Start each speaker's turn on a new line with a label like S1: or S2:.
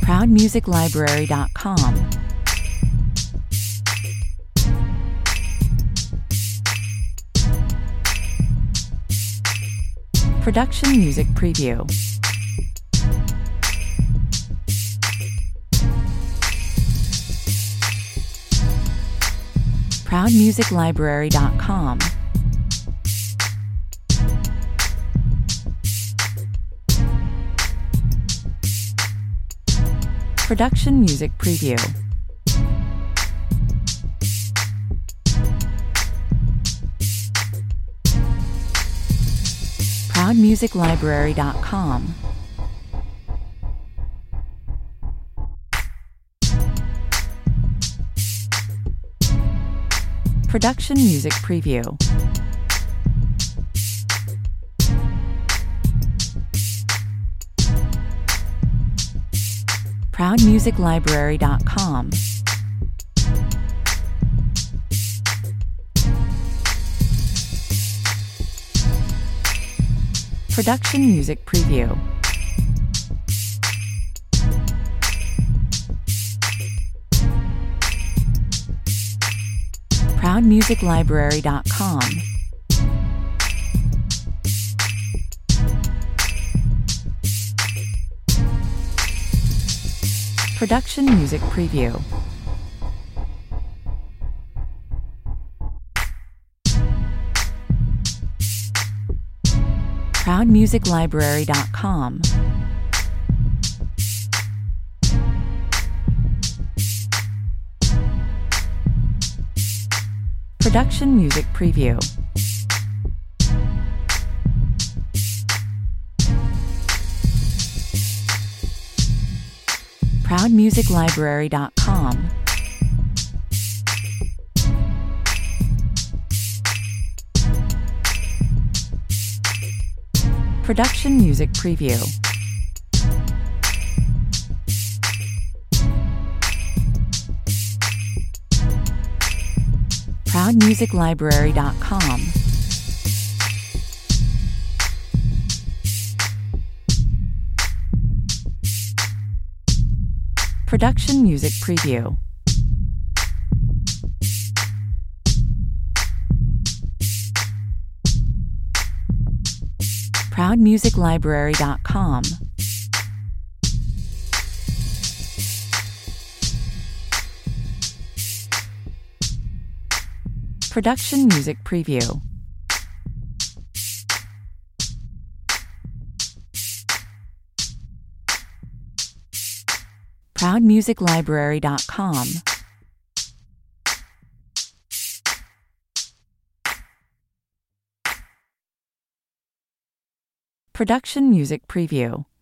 S1: ProudMusicLibrary.com. Production Music Preview. ProudMusicLibrary.com. Production Music Preview. ProudMusicLibrary.com. Production Music Preview. ProudMusicLibrary.com. Production Music Preview. ProudMusicLibrary.com. Production Music Preview. ProudMusicLibrary.com. Production Music Preview. ProudMusicLibrary.com. Production Music Preview. ProudMusicLibrary.com. Production Music Preview. ProudMusicLibrary.com. Production Music Preview. ProudMusicLibrary.com. Production Music Preview.